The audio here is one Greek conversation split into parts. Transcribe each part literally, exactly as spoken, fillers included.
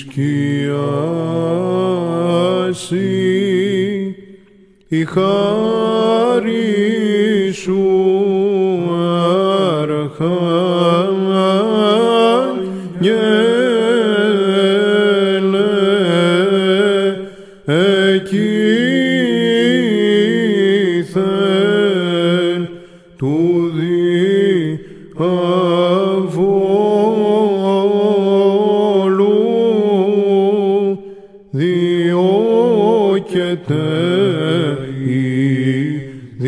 σκιάσει η χάρη σου αρχάγγελε εκείθεν του διαβόλου διώκεται η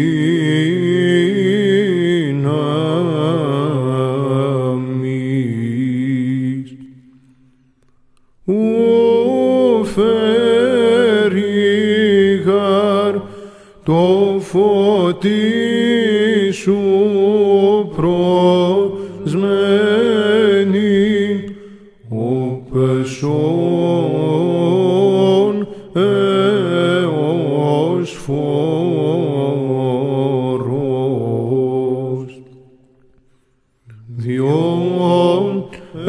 δύναμις. Ου φερίγαρ το φωτί σου προσμένη, ο πεσόν έως φόρος. Διόν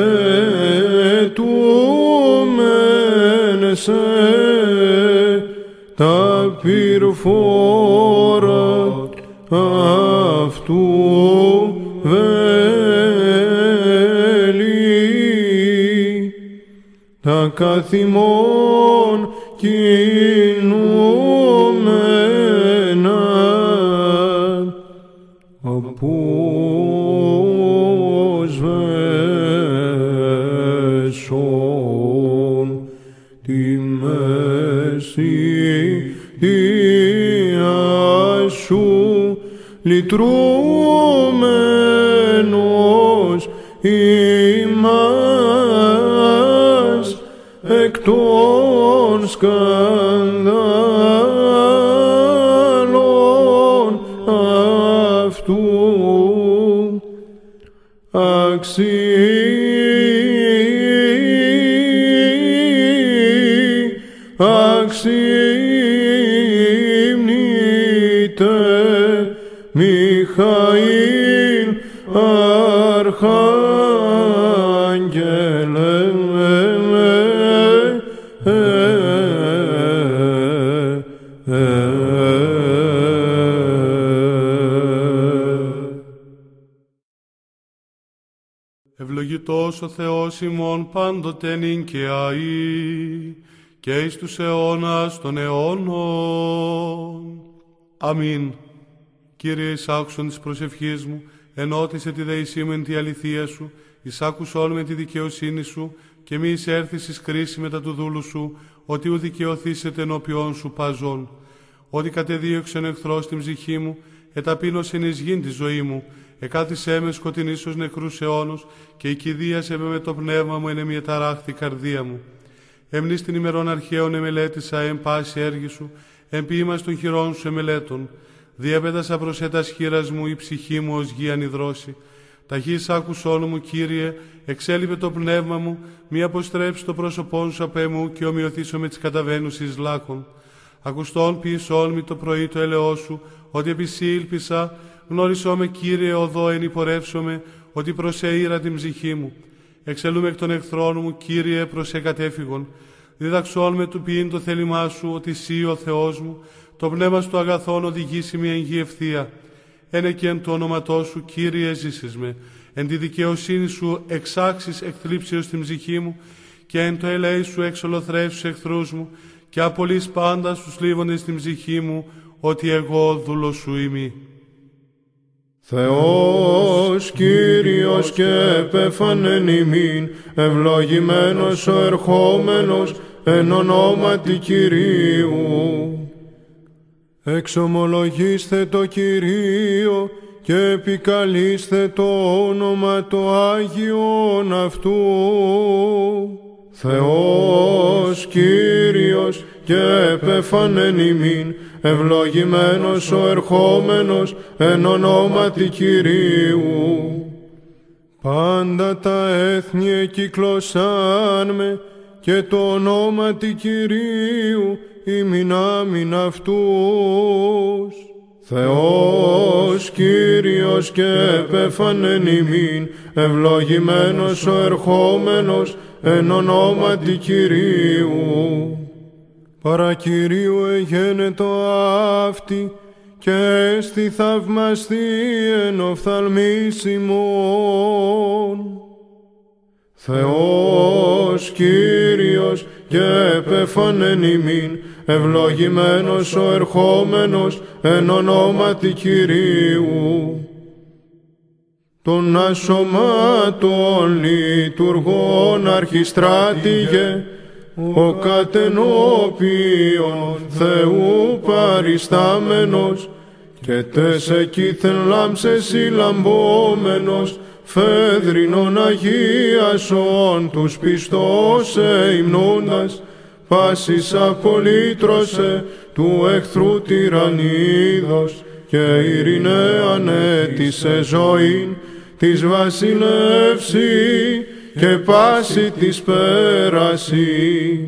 ετούμεν σε τα πυρφόρα αυτού βέλη, τα καθημών κινούμενα αποσβέσον τη μέση σου λυτρούμενος ημάς εκ των σκανδάλων αυτού αξί αξίμνητε Μιχαήλ αρχάγγελε Ευλογητός ο Θεός ημών πάντοτε νυν και αεί και εις τους αιώνας των αιώνων. Αμήν. Κύριε, εισάκουσον της προσευχής μου, ενώτισε τη δεησή μου εν τη αληθεία σου, εισάκουσόν με τη δικαιοσύνη σου και μη εισέρθεις εις κρίση μετά του δούλου σου, ότι ου δικαιωθήσετε ενώπιόν σου παζών. Ότι κατεδίωξεν εχθρός την ψυχή μου, εταπείνωσεν εις γην τη ζωή μου, εκάθισέ με σκοτεινής ως νεκρούς αιώνους και οικηδίασε με με το πνεύμα μου εν μια ταράχτη καρδία μου. Εμνείς την ημερών αρχαίων εμελέτησα εν πάση έργη σου, εν ποίημας των χειρών σου εμελέτων. Διέπετασα προς έτας χείρας μου η ψυχή μου ως γη ανιδρώση. Ταχύς άκουσόν μου, Κύριε, εξέλιπε το πνεύμα μου, μη αποστρέψει το πρόσωπόν σου απ' εμού και ομοιωθήσω με τις καταβαίνουσις λάκων. Ακουστόν ποιησόν μη το πρωί το ελαιό σου, ότι επισήλπισα, γνώρισό με, Κύριε, οδό εν υπορεύσομαι, ότι προσεήρα την ψυχή μου. Εξελούμε εκ των εχθρών μου, Κύριε, προς εκατέφυγον. Διδαξών με του ποιήν το θέλημά σου, ότι εσύ ο Θεός μου, το πνεύμα του αγαθόν οδηγήσει με εν γη ευθεία. Ένε και εν το όνοματό σου, Κύριε, ζήσεις με. Εν τη δικαιοσύνη σου εξάξεις εκθλίψεως την ψυχή μου και εν το ελέη σου εξολοθρεύσεις εχθρούς μου και απολύς πάντα στους λίβοντες την ψυχή μου, ότι εγώ δούλος σου είμαι. Θεός Κύριος και επέφανεν ημίν, ευλογημένος ο ερχόμενος εν ονόματι Κυρίου. Εξομολογήστε το Κυρίο και επικαλείστε το όνομα το Άγιον αυτού. Θεός Κύριος και επέφανεν ημίν, ευλογημένος ο ερχόμενος εν ονόματι Κυρίου. Πάντα τα έθνη εκυκλωσάν με και το ονόματι Κυρίου ημιν άμην αυτούς. Θεός Κύριος και επέφανεν ημίν, ευλογημένος ο ερχόμενος εν ονόματι Κυρίου. Παρά Κυρίου εγένετο αυτή, και έστι θαυμαστή εν οφθαλμής ημών. Θεός Κύριος και επέφανεν ημίν, ευλογημένος ο ερχόμενος εν ονόματι Κυρίου. Των ασωμάτων λειτουργών αρχιστράτηγε, ο κατενώπιον Θεού παριστάμενος, και τες εκείθεν λάμψες λαμπόμενος, φέδρινον αγίασον τους πιστός ευμνούντας, πάσης απολύτρωσε του εχθρού τυραννίδος, και ειρηνέαν έτησε ζωήν της βασιλεύση και πάση της πέραση.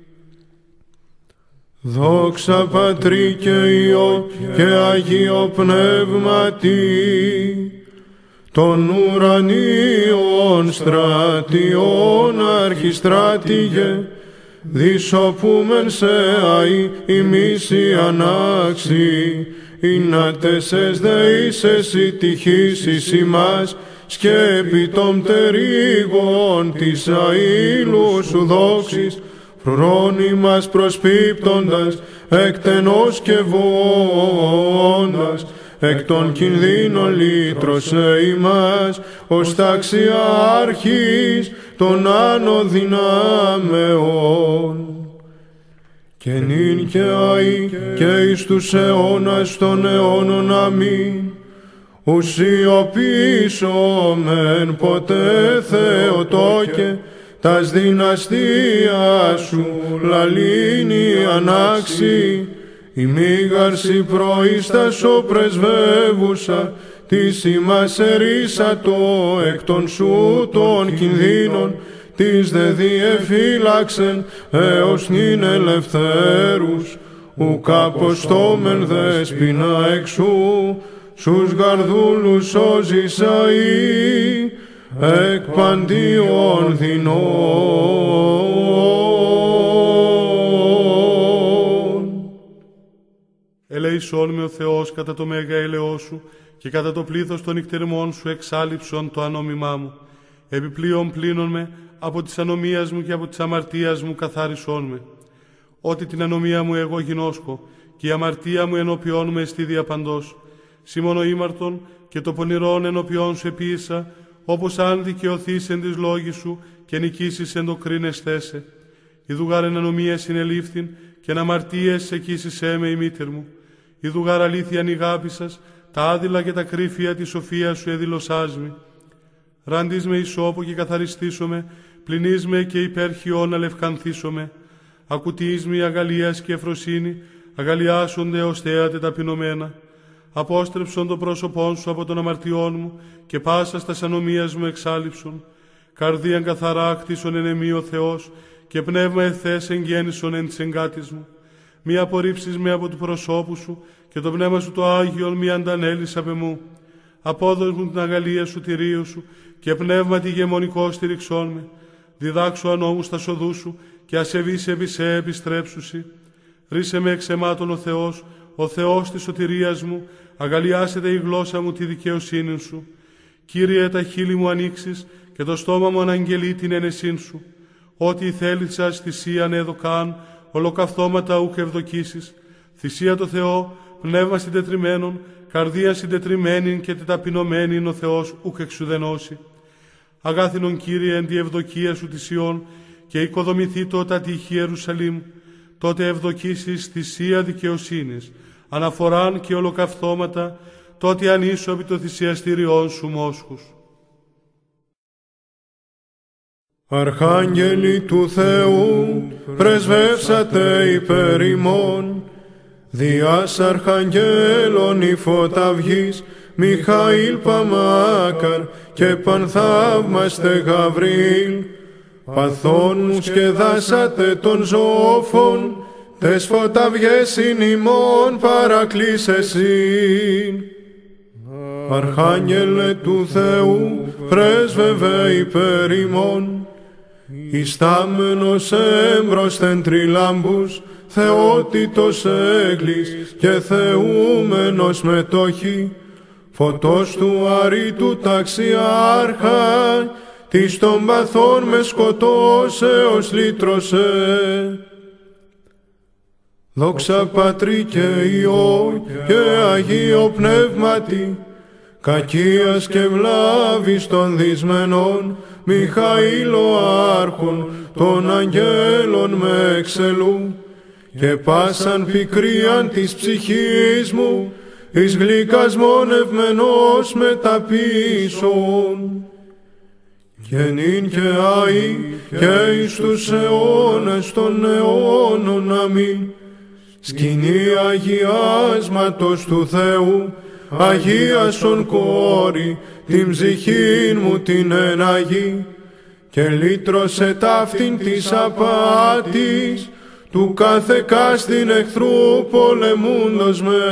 Δόξα Πατρί και Υιό και Αγίο Πνεύματι, των ουρανίων στρατιών αρχιστράτηγε, δισοπούμεν σε αη ημίση ανάξι, ίνατες ες δεήσεις η τυχήσεις ημάς, σκέπη των πτερίγων της αήλου σου δόξης, φρόνη μας προσπίπτοντας, εκτενώς και βόντας, εκ των κινδύνων λύτρωσε ημάς, ως ταξιάρχης των άνω δυνάμεων. Και νυν και αεί και εις τους αιώνας των αιώνων αμήν. Ουσιοποιήσομεν ποτέ Θεοτόκε, τας δυναστεία σου λαλήνη ανάξι, η μήγαρση προείστασο πρεσβεύουσα, της ημάς ερίσατο εκ των σου των κινδύνων, της δε διεφύλαξεν έως νυν ελευθέρους, ουκ αποστόμεν δέσποινα εξού, σους γαρδούλους σώζεις αεί, εκ παντίων δεινών. Ελεησόν με ο Θεός κατά το μέγα ελαιό σου και κατά το πλήθος των νυχτερμών σου εξάλληψον το ανόμημά μου. Επιπλέον πλύνον με από της ανομίας μου και από της αμαρτίας μου καθάρισόν με. Ότι την ανομία μου εγώ γινώσκω και η αμαρτία μου ενώπιόν με εστί διαπαντός. Σίμωνο ήμαρτον και το πονηρόν ενώπιόν σου επίησα, όπως αν δικαιωθείς εν της λόγης σου και νικήσεις εν το κρίνες θέσε. Ιδουγάρ εν ανομία συνελήφθην και εν αμαρτίες εκείσισέ με η μήτερ μου. Ιδουγάρ αλήθεια νηγάπησας, τα άδειλα και τα κρύφια της σοφίας σου εδηλωσάς με. Ραντής με ισόπο και καθαριστήσομαι, πλυνείς με και υπέρχιον αλευκανθήσομαι. Ακουτείς με αγαλίας και ευφροσύνη, αγαλιάσονται ως θέατε ταπεινωμένα. Απόστρεψον το πρόσωπόν σου από των αμαρτιών μου και πάσα τας ανομίας μου εξάλληψον. Καρδίαν καθαρά χτίσον εν εμεί ο Θεός και πνεύμα ευθές εγγέννησον εν της εγκάτης μου. Μη απορρίψεις με από του προσώπου σου και το πνεύμα σου το Άγιον μη αντανέλεις απ' εμού. Απόδος μου την αγαλία σου τυρίου σου και πνεύμα τη γεμονικό στηριξών με. Διδάξω ανώμους τα σοδού σου και ασεβείς επί σε επιστρέψουσι. Ρίσε με εξ αιμάτων ο Θεός, ο Θεός της σωτηρίας μου, αγαλιάσετε η γλώσσα μου τη δικαιοσύνη σου. Κύριε, τα χείλη μου ανοίξεις και το στόμα μου αναγγελεί την ένεσήν σου. Ό,τι η θέλησας θυσίαν έδωκαν, ολοκαυτώματα ουκ ευδοκίσεις. Θυσία το Θεό, πνεύμα συντετριμένον, καρδία συντετριμένην και τεταπεινωμένην ο Θεός ουκ εξουδενώσει. Αγάθινον Κύριε εν τη ευδοκία σου θυσιών και οικοδομηθεί το τα τύχη Ιερουσαλήμ, τότε ευδοκίσεις θυσία δικαιοσύνης, αναφοράν και ολοκαυτώματα, τότε ανήσω επί το θυσιαστήριόν σου μόσχους. Αρχάγγελοι του Θεού, πρεσβεύσατε υπέρ ημών, διάς αρχαγγέλων η φωταυγής, Μιχαήλ Παμάκαρ και πανθαύμαστε Γαβρίλ, παθών μου σκεδάσατε των ζώφων, τες φωταυγές ειν ημών παρακλήσεσιν. Αρχάγγελε του Θεού, πρέσβευε υπέρ ημών, ιστάμενος έμπροσθεν τριλάμπους, θεότητος έγκλης και θεούμενος μετόχη, φωτός του αρήτου ταξιάρχα, της των παθών με σκοτώσεως λύτρωσε. Δόξα Πατρί και Υιό και Αγίο Πνεύματι, κακίας και βλάβης των δυσμενών, Μιχαήλο άρχον των αγγέλων με εξελού, και πάσαν πικρίαν της ψυχής μου, εις γλυκασμόν ευμενός μεταπίσων. Και νυν και αεί και εις τους αιώνες των αιώνων, αμήν. Σκηνή αγιάσματος του Θεού, αγίασον κόρη, την ψυχήν μου την εναγή, και λύτρωσε ταύτην της απάτης, του κάθε κάστην εχθρού πολεμούντος με.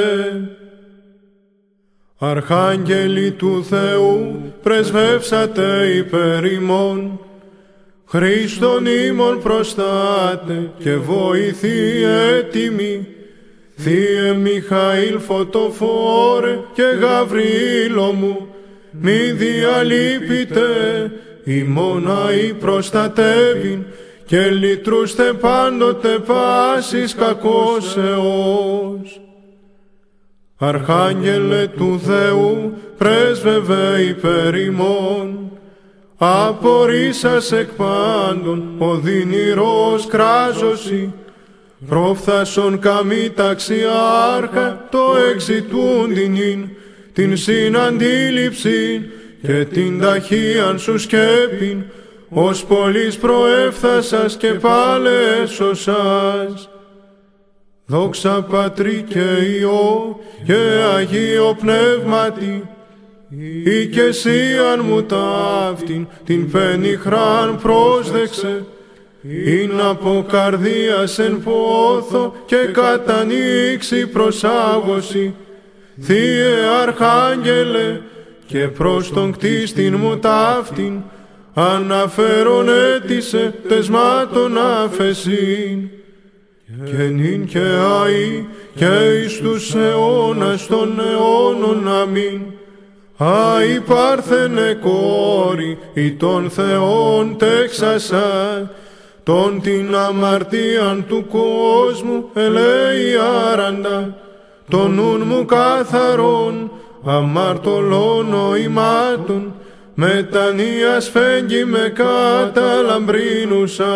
Αρχάγγελοι του Θεού, πρεσβεύσατε υπέρ ημών, Χριστόν ημών προστάτε και βοηθοί έτοιμοι, Θύε Μιχαήλ φωτοφόρε και Γαβρίλο μου, μη διαλείπετε, ημών αεί προστατεύειν, και λυτρούστε πάντοτε πάσης κακώσεως. Αρχάγγελε του Θεού, πρέσβευε υπέρ ημών, απορρίσας εκ πάντων, οδυνηρός κράζωση, προφθάσον καμή ταξιάρχα, το εξητούντιν ειν, την συναντήληψην και την ταχύαν σου σκέπην, ως πολλής προέφθασας και πάλε έσωσας. Δόξα Πατρί και Υιό και Αγίο Πνεύματι, ή και εσύ αν μου ταύτην την πενιχράν πρόσδεξε, ειν από καρδίας εν πόθο και κατανοίξει προσάγωση, Θύε Αρχάγγελε, και προς τον κτίστην μου ταύτην, αναφέρον έτησε τεσμάτων αφεσίν. Και νυν και αεί και εις τους αιώνας των αιώνων, αμήν. Αεί Πάρθενε κόρη, ή των Θεών τέξασα, τον την αμαρτίαν του κόσμου ελέη άραντα, τον νουν μου καθαρόν, αμαρτωλών νοημάτων, μετανοίας φέγγι με καταλαμπρίνουσα.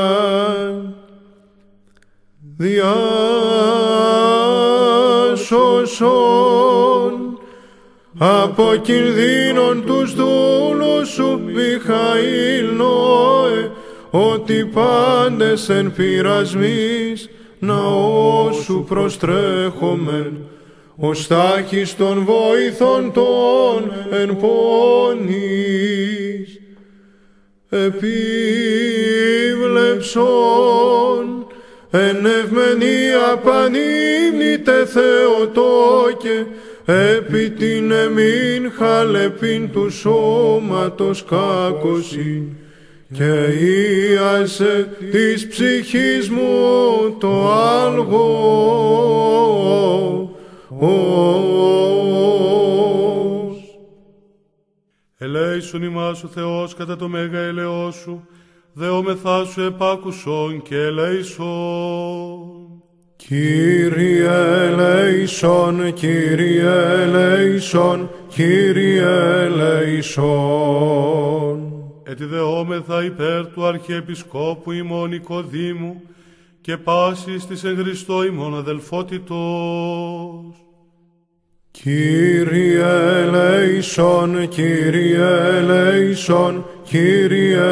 Διάσωσον από κινδύνων τους δούλους σου, Μιχαήλ Νόε, ότι πάντες εν πειρασμής ναό σου προστρέχομεν, ως τάχης των βοηθών των εν πόνης. Επίβλεψον εν ευμενία πανύμνητε Θεοτόκε, επί την εμήν χαλεπήν του σώματος κάκωσιν, και ίασε της ψυχής μου το άλγο. Ελέησον ημάς ο Θεός κατά το μέγα ελεός σου, δεόμεθά σου επάκουσον και ελέησον. Κύριε ελέησον, Κύριε ελέησον, Κύριε ελέησον. Ετιδεόμεθα υπέρ του Αρχιεπισκόπου ημών Νικοδήμου και πάσης της εν Χριστώ ημών αδελφότητος. Κύριε ελέησον, Κύριε ελέησον, Κύριε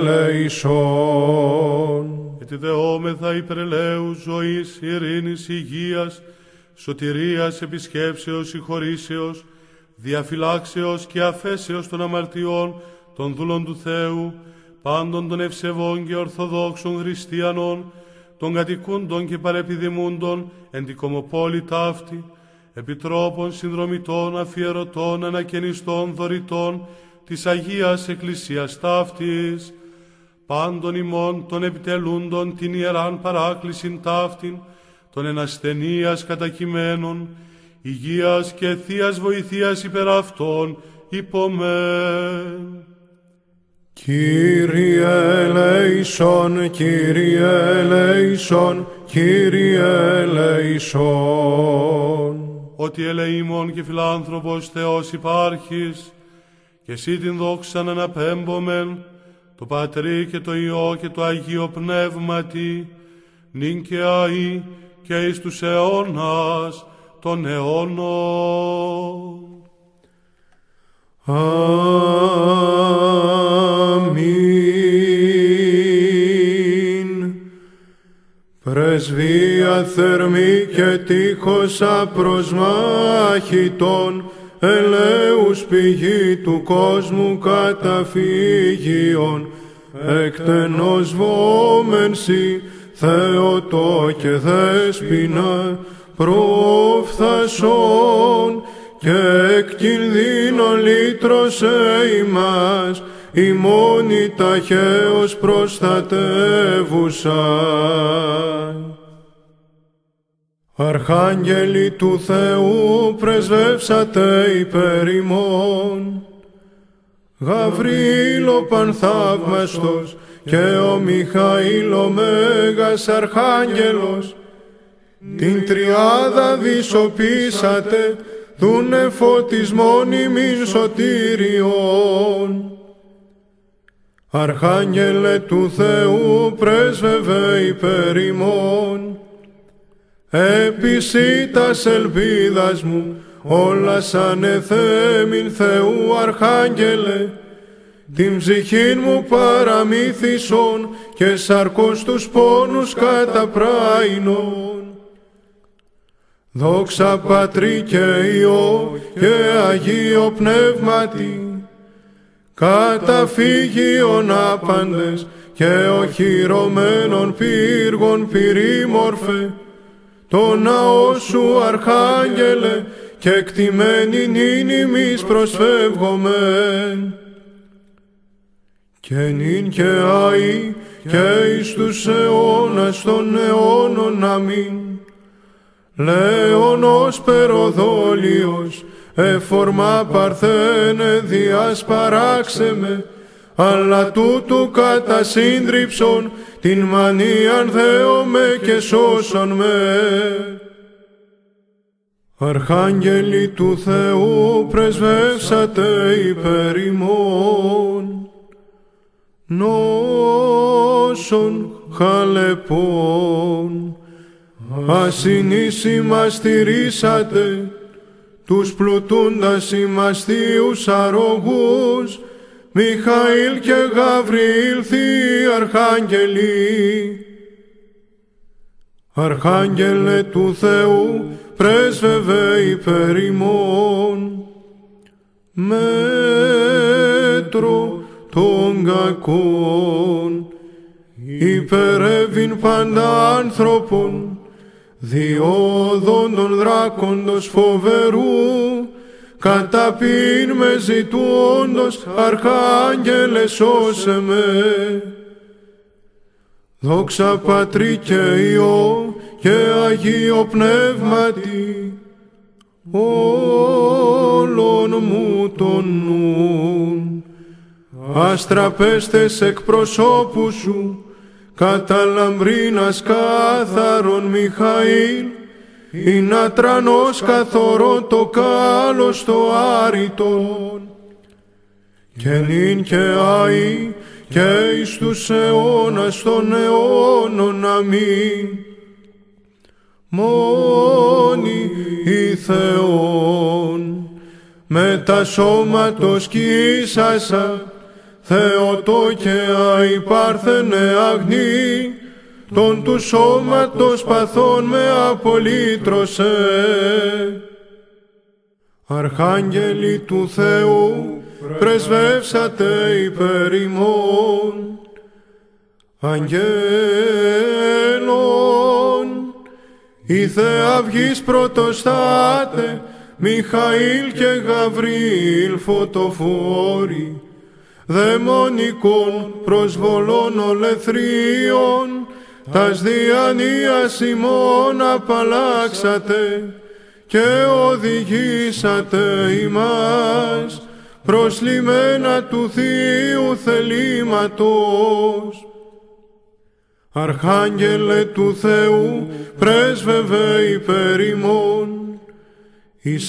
ελέησον. Ετιδεόμεθα υπερελαίου ζωής, ειρήνης, υγείας, σωτηρίας, επισκέψεως, συγχωρήσεως, διαφυλάξεως και αφέσεως των αμαρτιών των δούλων του Θεού, πάντων των ευσεβών και ορθοδόξων χριστιανών, των κατοικούντων και παρεπιδημούντων εν την κομοπόλη ταύτη, επιτρόπων, συνδρομητών, αφιερωτών, ανακαινιστών, δωρητών της Αγίας Εκκλησίας ταύτης, πάντων ημών των επιτελούντων την ιεράν παράκλησιν ταύτην, των ενασθενείας κατακειμένων, υγείας και θείας βοηθείας υπερ αυτών υπομέν. Κύριε ελέησον, Κύριε ελέησον, Κύριε ελέησον. Ότι ελεήμων και φιλάνθρωπος Θεός υπάρχεις, και εσύ την δόξαν αναπέμπομεν, το Πατρί και το Υιό και το Αγίο Πνεύματι, νυν και αεί και εις τους αιώνας των αιώνων. Αμήν. Πρεσβεία θερμή και τείχος απροσμάχητον, ελέους πηγή του κόσμου καταφύγιον, εκτενός βόμενσι Θεοτό και Δέσποινα προφθασόν, και εκ κινδύνων λύτρωσε ημάς, ημώνη ταχαίως προστατεύουσα. Αρχάγγελοι του Θεού πρεσβεύσατε υπέρ ημών, Γαβρίλ ο πανθαύμαστος και ο Μιχαήλ ο Μέγας Αρχάγγελος, την τριάδα δισοπήσατε, δούνε φωτισμόν ημίν σωτήριον. Αρχάγγελε του Θεού πρέσβευε υπέρ ημών, έπειση τας ελπίδας μου, όλα σαν εθέμην Θεού Αρχάγγελε, την ψυχήν μου παραμύθισον και σαρκός τους πόνους καταπράινον. Δόξα Πατρί και Υιό και Αγίο Πνεύματι, καταφύγιον άπαντες και οχυρωμένων πύργων πυρήμορφε, το ναό σου Αρχάγγελε και εκτιμένη νυν ημείς προσφεύγομεν. Και νυν και αεί και εις τους αιώνας των αιώνων. Αμήν. Λέονος Περοδόλιος, εφορμά παρθένε διασπαράξε με, αλλά τούτου κατά σύντριψον την μανίαν θέομαι και σώσον με. Αρχάγγελοι του Θεού πρεσβεύσατε υπέρ ημών, νόσων χαλεπών, ασυνήσιμα στηρίσατε, τους πλουτούντας ημαστίους αρρωγούς, Μιχαήλ και Γαβριήλ θείοι αρχάγγελοι. Αρχάγγελε του Θεού πρέσβευε υπέρ ημών, μέτρο των κακών, υπερεύειν πάντα άνθρωπον, διόδων των δράκοντος φοβερού, καταπίν με ζητούντος, Αρχάγγελε σώσε με. Δόξα Πατρί και Υιό και Αγίο Πνεύματι, όλων μου τον νουν, αστραπέστες εκπροσώπου σου, κατά λαμπρίνας κάθαρον Μιχαήλ, ή να τρανός καθορό το κάλος το άρρητον, και νυν και αεί και εις τους αιώνας των αιώνων. Αμήν. Μόνοι η Θεόν, με τα σώματος κύσασα, Θεοτό και αϊπάρθενε αγνή, τον του σώματος παθών με απολύτρωσε. Αρχάγγελοι του Θεού πρεσβεύσατε υπέρ ημών, αγγέλων, η Θεαυγής πρωτοστάτε, Μιχαήλ και Γαβριήλ φωτοφόροι, δαιμονικών προσβολών ολεθρίων, τας διανοίας ημών απαλλάξατε και οδηγήσατε ημάς προς λιμένα του Θείου θελήματος. Αρχάγγελε του Θεού, πρέσβευε υπέρ ημών, εις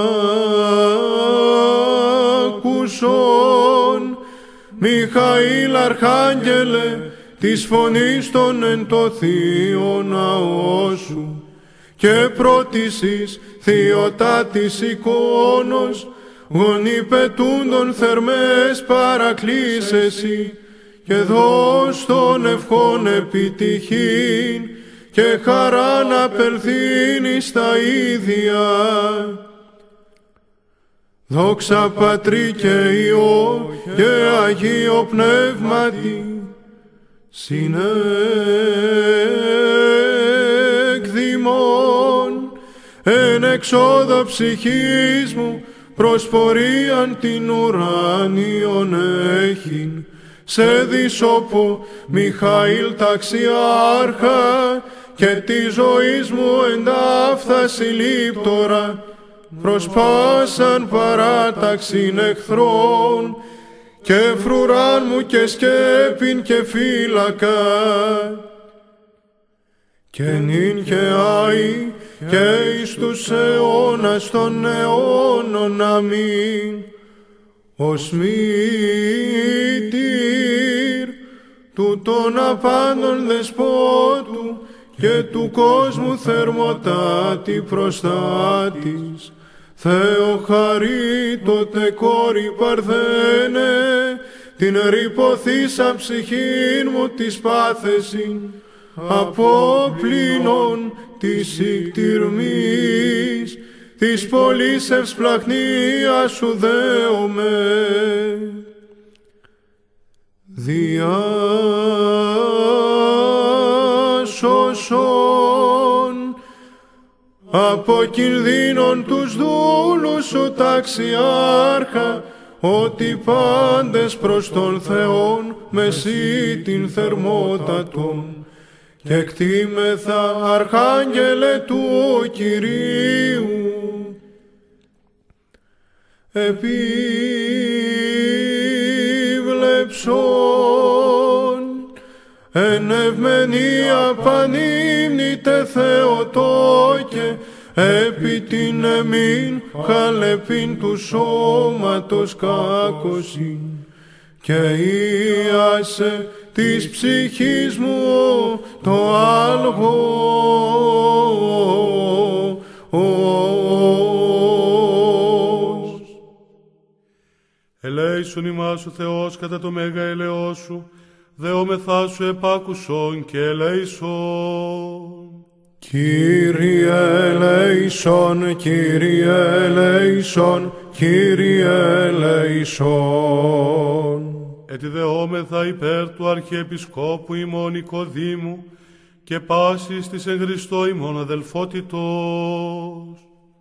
άκουσον, Μιχαήλ αρχάγγελε, της φωνής των εν το θείο ναό σου, και πρώτησης θειοτάτης εικόνος, γονιπετούντων θερμές παρακλήσεσι, και δώσ' των ευχών επιτυχήν, και χαρά να απελθύνει στα ίδια. Δόξα Πατρί και Υιό και Αγίο Πνεύματι, συνεκδημών, εν εξόδο ψυχής μου, προς πορείαν την ουράνιον έχειν, σε δισόπο Μιχαήλ ταξιάρχα, και τη ζωής μου εντάφθαση λήπτορα, προς πάσαν παράταξην εχθρών, και φρουράν μου και σκέπην και φύλακα. Και νυν και άη και εις τους αιώνας των αιώνων, αμήν. Ως μήτηρ του των απάντων δεσπότου, και του κόσμου θερμοτάτη προστάτης, Θεό χαρίτωτε κόρη Παρθένε, την ρηποθήσα ψυχήν μου της πάθεσιν, από πλήνων της ικτυρμής, της πολλής ευσπλαχνίας σου δέομαι. Διάσωσον από κινδύνων τους δούλους σου ταξιάρχα, ότι πάντες προς τον Θεόν μεσή την θερμότατον, και κτήμεθα αρχάγγελε του Κυρίου. Επίβλεψον εν ευμενία πανύμνητε Θεοτόκε, επί την εμήν χαλεπήν του σώματος κάκωσιν, και ίασε της ψυχής μου το άλγο. Ελέησον ημάς ο Θεός κατά το μέγα ελεός σου, δεόμεθά σου επάκουσον και ελέησον. Κύριε ελέησον, Κύριε ελέησον, Κύριε ελέησον. Ετιδεόμεθα υπέρ του Αρχιεπισκόπου ημών Νικοδήμου και πάσης της εν Χριστώ ημών αδελφότητος.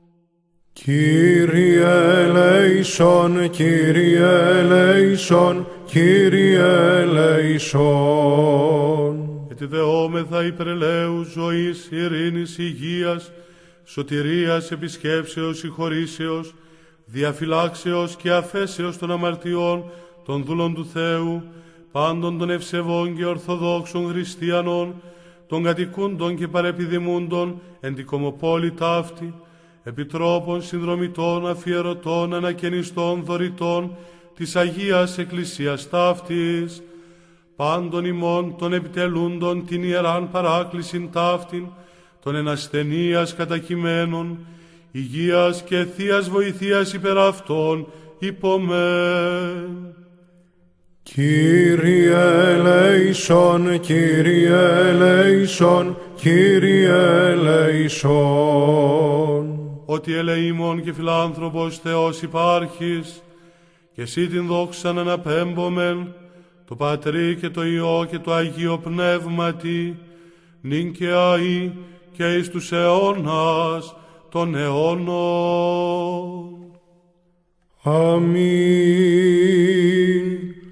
Κύριε ελέησον, Κύριε ελέησον, Κύριε ελέησον. Ετιδεόμεθα υπερελαίου ζωής, ειρήνης, υγείας, σωτηρίας, επισκέψεως, συγχωρήσεως, διαφυλάξεως και αφέσεως των αμαρτιών των δούλων του Θεού, πάντων των ευσεβών και ορθοδόξων χριστιανών, των κατοικούντων και παρεπιδημούντων εν τη κομοπόλη ταύτη, επιτρόπων, συνδρομητών, αφιερωτών, ανακαινιστών, δωρητών της Αγίας Εκκλησίας ταύτης, πάντων ημών των επιτελούντων την ιεράν παράκλησιν ταύτην, των εν ασθενείας κατακειμένων, υγείας και θείας βοηθείας υπερ αυτών, υπομέν. Κύριε ελέησον, Κύριε ελέησον, Κύριε ελέησον. Ότι ελεήμων και φιλάνθρωπος Θεός υπάρχεις, και εσύ την δόξαν αναπέμπομεν, το Πατρί και το Υιό και το Αγίο Πνεύματι, νυν και αεί και εις τους αιώνας των αιώνων. Αμήν.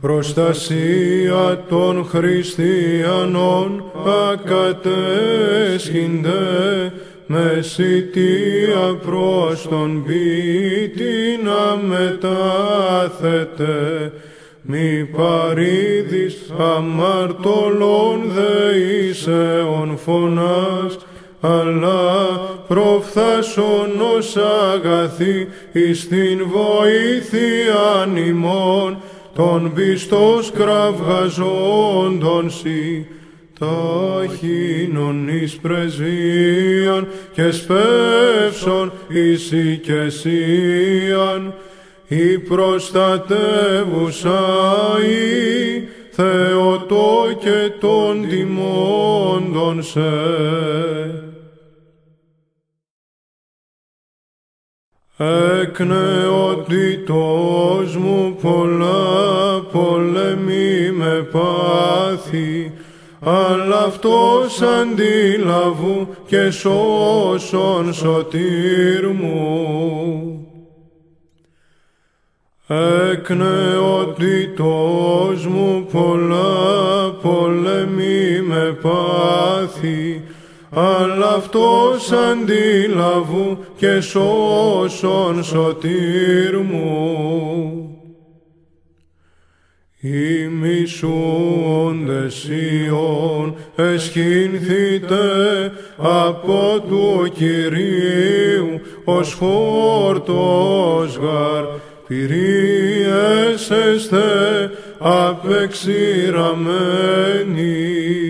προστασία των χριστιανών ακατέσχυνται, μεσητεία προς τον ποιητή να μετάθετε, μη παρήδεις αμαρτωλών δεήσεων φωνάς, αλλά προφθάσον ως αγαθή εις την βοήθειαν ημών, των πιστός κραυγαζόντων σοι, ταχύνων εις πρεσβείαν και σπεύσον εις οικεσίαν, η προστατεύουσα η Θεοτό και των τιμώντων σε. Εκ νεότητος μου πολλά πολεμή με πάθη, αλλά αυτός αντίλαβου και σώσον σωτήρ μου. Εκ νεότητος μου πολλά πολεμή με πάθη, αλλά αυτός αντίλαβου και σώσον σωτήρ μου. Οι μισούντες Ιών εσχήνθητε από του Κυρίου, ως χόρτος γαρ πυρίεσεστε απεξηραμένοι.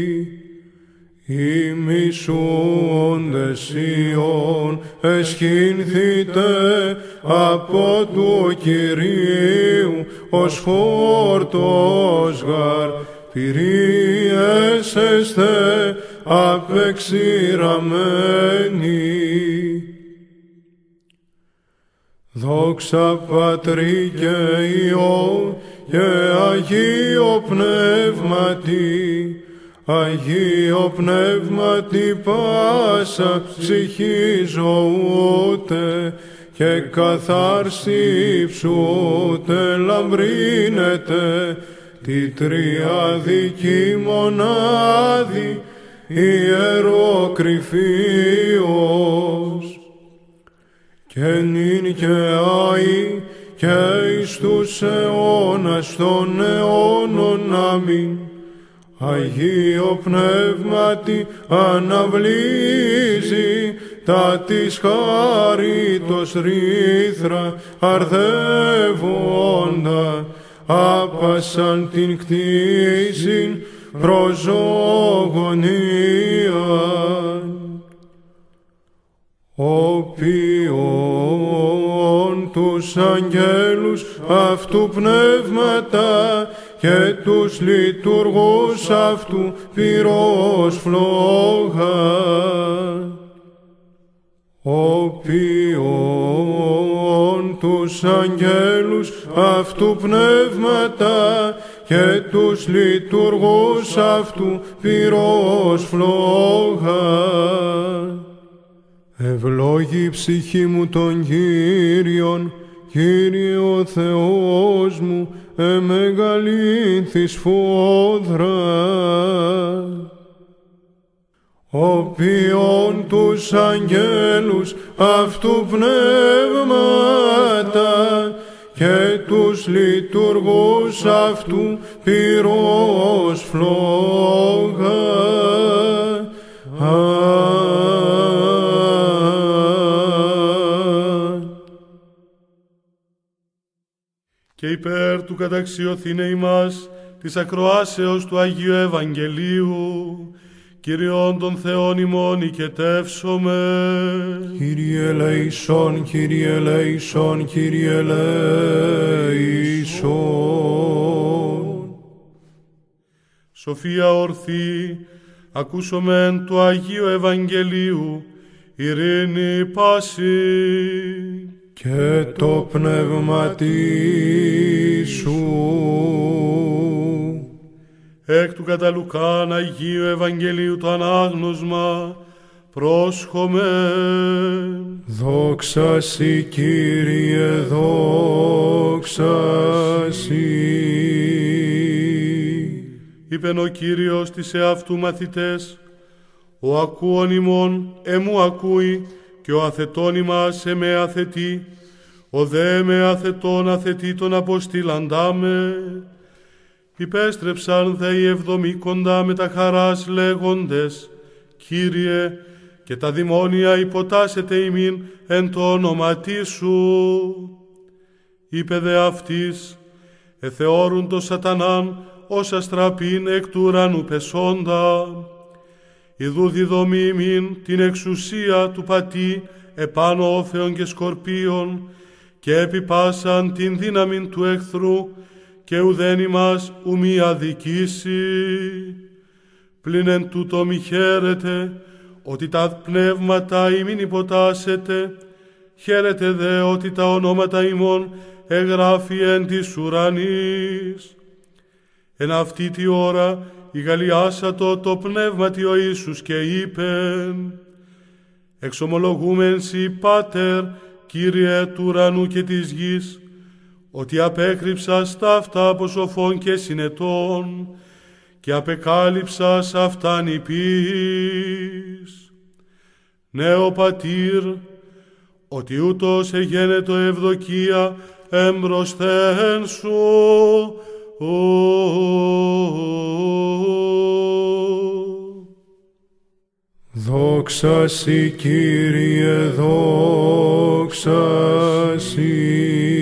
Οι μισούντες Ιών εσχήνθητε από του Κυρίου, ως χόρτος γαρ πυρίεσεστε απεξηραμένοι. Δόξα Πατρί και Υιό και Αγίο Πνεύματι, Αγίο Πνεύματι πάσα ψυχή ζωούτε, και καθάρσι ψούτε λαμπρύνετε τη τριαδική μονάδη ιεροκρυφίος. Και νυν και αεί και εις τους αιώνας των αιώνων. Αμήν. Αγίο Πνεύματι αναβλύζει τα της χάριτος ρήθρα αρδεύοντα, άπασαν την κτήσιν προς ζωγονίαν. Οποίον τους αγγέλους αυτού πνεύματα και τους λειτουργούς αυτού πυρός φλόγα. Οποίον τους αγγέλους αυτού πνεύματα και τους λειτουργούς αυτού πυρός φλόγα. Ευλόγη η ψυχή μου των Κύριων, Κύριε ο Θεός μου, εμεγαλύνθης φόδρα. Οποίον τους αγγέλους αυτού πνεύματα και τους λειτουργούς αυτού πυρός φλόγα. Και υπέρ του καταξιωθήνε ημάς της ακροάσεως του Αγίου Ευαγγελίου, Κύριον των Θεών ημών οικετεύσομαι. Κύριε ελέησον, Κύριε ελέησον, Κύριε ελέησον. Σοφία ορθή, ακούσομεν του Αγίου Ευαγγελίου, ειρήνη πάση. Και το πνεύματι σου. Εκ του κατά Λουκάν Αγίου Ευαγγελίου το ανάγνωσμα πρόσχομαι. Δόξα σοι Κύριε, δόξα σοι. Είπεν ο Κύριος της εαυτού μαθητές, ο ακούων ημών εμού ακούει, και ο αθετών ημάς εμέ αθετεί, ο δε με αθετών αθετεί τον αποστήλαντά με. Υπέστρεψαν δε οι εβδομήκοντα με τα χαράς λέγοντες, Κύριε, και τα δημόνια υποτάσσεται ημίν εν το όνοματί σου. Είπε δε αυτής, εθεώρουν το σατανάν ως αστραπήν εκ του ουρανού πεσόντα. Ιδού διδομή ημίν την εξουσία του πατή επάνω όφεων και σκορπίων, και επιπάσαν την δύναμη του εχθρού, και ουδέν ημάς ου μη αδικήσει. Πλην εν τούτο μη χαίρετε, ότι τα πνεύματα ημίν υποτάσσετε, χαίρετε δε ότι τα ονόματα ημών εγγράφει εν της ουρανής. Εν αυτή τη ώρα ηγαλιάσατο το πνεύματι ο Ιησούς και είπεν, εξομολογούμεν σοι Πάτερ, Κύριε του ουρανού και της γης, ότι απέκρυψας τα αυτά από σοφών και συνετών, και απεκάλυψας αυτάν υπείς. Ναι, ο Πατήρ, ότι ούτως εγένετο ευδοκία εμπροσθέν σου. Δόξα σοι, Κύριε, δόξα σοι.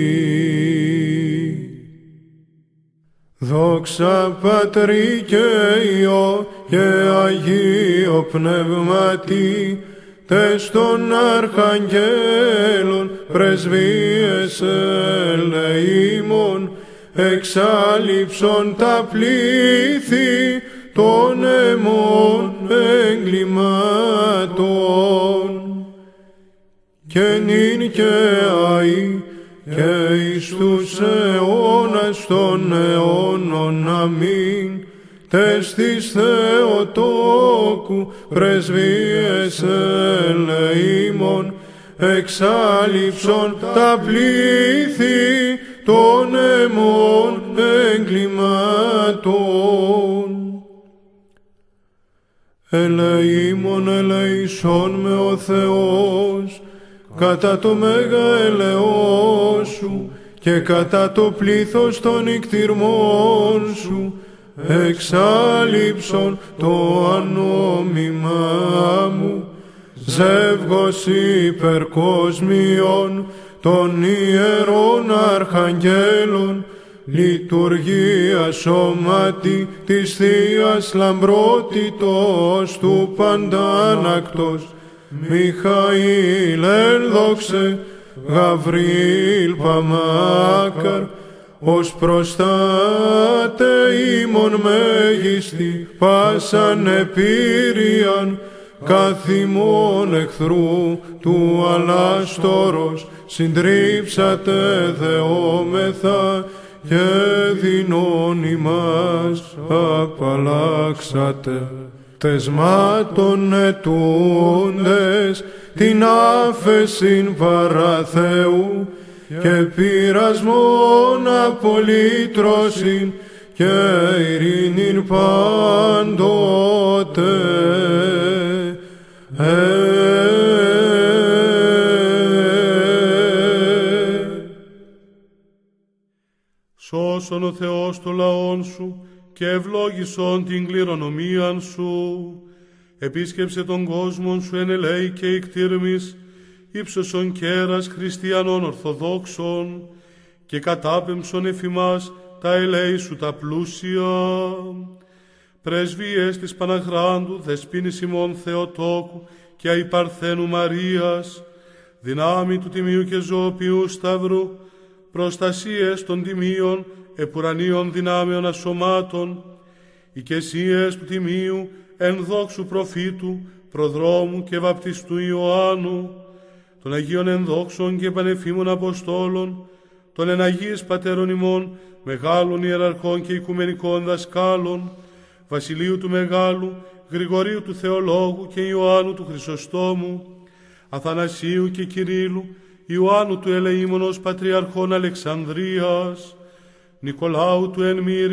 Δόξα Πατρί και Υιό και Αγίο Πνεύματι, τες των αρχαγγέλων πρεσβείες ελεήμων, εξάλληψον τα πλήθη των αιμών εγκλημάτων, και νυν και αεί και εις τους αιώνας των αιώνων. Αμήν. Τες της Θεοτόκου πρεσβείες ελεήμων, εξάλληψον τα πλήθη των αιμών εγκλημάτων. Ελεήμων ελεησόν με ο Θεός, κατά το μέγα ελεός σου και κατά το πλήθος των νικτυρμών σου, εξάλληψον το ανόμημά μου, ζεύγος υπερκόσμιον των ιερών αρχαγγέλων, λειτουργία σώματι της Θείας λαμπρότητος του παντάνακτος, Μιχαήλ ενδόξε, Γαβριήλ παμάκαρ, ως προστάτε ημών μέγιστη, πάσαν επίρρειαν, καθημών εχθρού του αλάστορος, συντρίψατε δεόμεθα, και δεινών ημάς απαλλάξατε. Τεσμάτων ετούντες την άφεσιν παρά Θεού, και πειρασμόν απολύτρωσιν, και ειρήνην πάντοτε. Σώσον ο Θεός το λαόν σου και ευλόγησον την κληρονομίαν σου. Επίσκεψε τον κόσμον σου εν ελέη και ικτήρμης, ύψωσον κέρας χριστιανών ορθοδόξων, και κατάπεμψον εφημάς τα ελέη σου τα πλούσια. Πρεσβείες της Παναχράντου, δεσποίνης ημών Θεοτόκου και αϊπαρθένου Μαρίας, δυνάμει του Τιμίου και Ζωοποιού Σταυρού, προστασίες των τιμίων, επουρανίων δυνάμεων ασωμάτων, οικεσίες του Τιμίου, ενδόξου προφήτου, προδρόμου και βαπτιστού Ιωάννου, των Αγίων ενδόξων και πανεφήμων Αποστόλων, των εναγίης πατέρων ημών, μεγάλων ιεραρχών και οικουμενικών δασκάλων, Βασιλείου του Μεγάλου, Γρηγορίου του Θεολόγου και Ιωάννου του Χρυσοστόμου, Αθανασίου και Κυρίλου, Ιωάννου του Ελεήμονος Πατριαρχών Αλεξανδρίας, Νικολάου του Ενμύρης,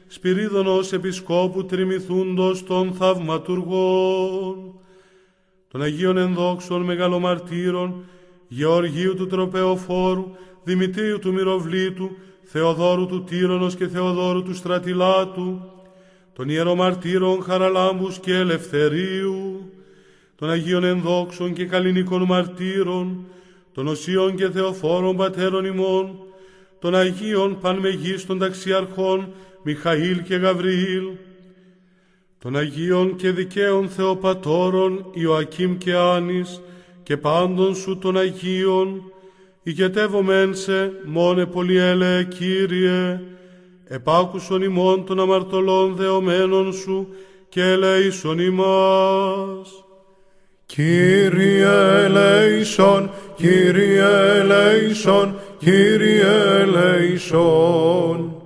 Σπυρίδωνος Επισκόπου τριμηθούντος των θαυματουργών, των Αγίων Ενδόξων Μεγαλομαρτύρων, Γεωργίου του Τροπεοφόρου, Δημητρίου του Μυροβλήτου, Θεοδόρου του Τύρονος και Θεοδόρου του Στρατιλάτου, των Ιερομαρτύρων Χαραλάμπους και Ελευθερίου, των Αγίων Ενδόξων και Καλλινικών Μαρτύρων, των Οσίων και Θεοφόρων Πατέρων ημών, των Αγίων Πανμεγίστων Ταξιαρχών Μιχαήλ και Γαβριήλ, των Αγίων και Δικαίων Θεοπατώρων Ιωακήμ και Άνης και πάντων σου των Αγίων, ηγετεύομεν σε μόνε πολυέλεε Κύριε, επάκουσον ημών των αμαρτωλών δεωμένων σου και ελέησον ημάς. Κύριε ελέησον, Κύριε ελέησον, Κύριε ελέησον.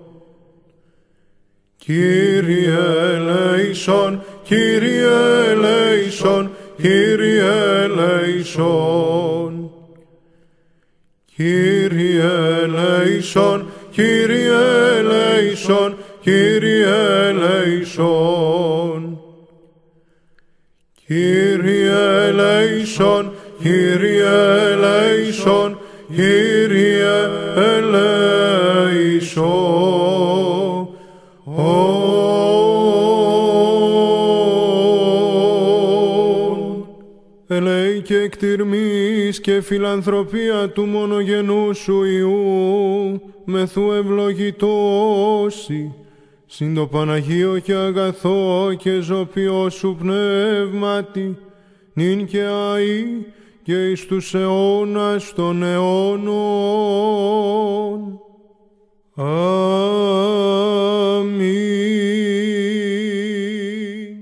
Κύριε ελέησον, Κύριε ελέησον, Κύριε ελέησον. Κύριε ελέησον, Κύριε ελέησον, Κύριε ελέησον. Κύριε ελέησον, Κύριε ελέησον, Κύριε ελέησον. Ελέη και εκτιρμής και φιλανθρωπία του μονογενού σου Υιού, μεθού ευλογητώσει, συν το Παναγίο και αγαθό και ζωπιό σου πνεύματι, νυν και αεί και εις τους αιώνας των αιώνων. Αμήν.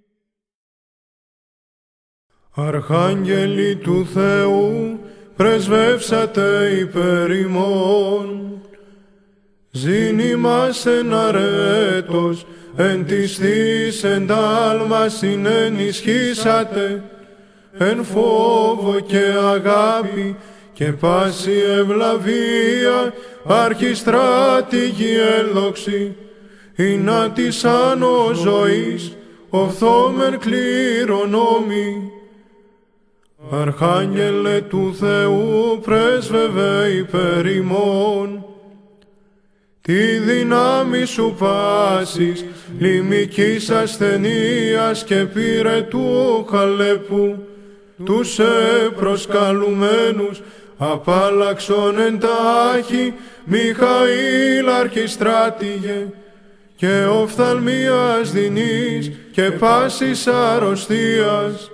Αρχάγγελοι του Θεού, πρεσβεύσατε υπέρ ημών. Ζήν ημάς εν αρέτος, εν της θείς εντάλμασιν ενισχύσατε, εν φόβο και αγάπη και πάση ευλαβία, αρχιστράτηγη έλδοξη, εινά της άνω ζωής, οφθόμεν κληρονόμοι. Αρχάγγελε του Θεού, πρέσβευε υπέρ ημών. Τη δύναμη σου πάσης, λιμικής ασθενείας και πυρετού χαλέπου, τους επροσκαλουμένους απάλλαξον εντάχει, Μιχαήλ αρχιστράτηγε, και οφθαλμίας δεινής και πάσης αρρωστίας.